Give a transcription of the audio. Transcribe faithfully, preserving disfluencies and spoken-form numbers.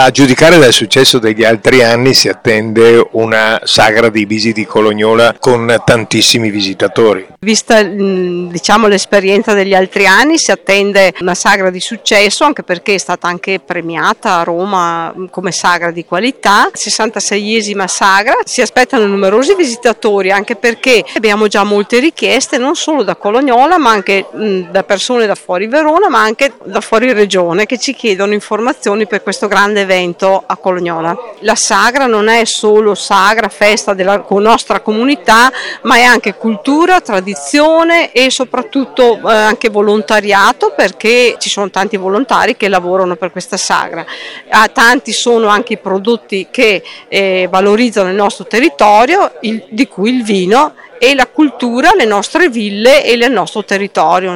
A giudicare dal successo degli altri anni si attende una sagra di Bisi di Colognola con tantissimi visitatori. Vista diciamo, l'esperienza degli altri anni si attende una sagra di successo, anche perché è stata anche premiata a Roma come sagra di qualità, sessantaseiesima sagra. Si aspettano numerosi visitatori, anche perché abbiamo già molte richieste non solo da Colognola ma anche da persone da fuori Verona, ma anche da fuori regione, che ci chiedono informazioni per questo grande evento a Colognola. La sagra non è solo sagra, festa della nostra comunità, ma è anche cultura, tradizione e soprattutto eh, anche volontariato, perché ci sono tanti volontari che lavorano per questa sagra. Ah, tanti sono anche i prodotti che eh, valorizzano il nostro territorio, il, di cui il vino, e la cultura, le nostre ville e il nostro territorio.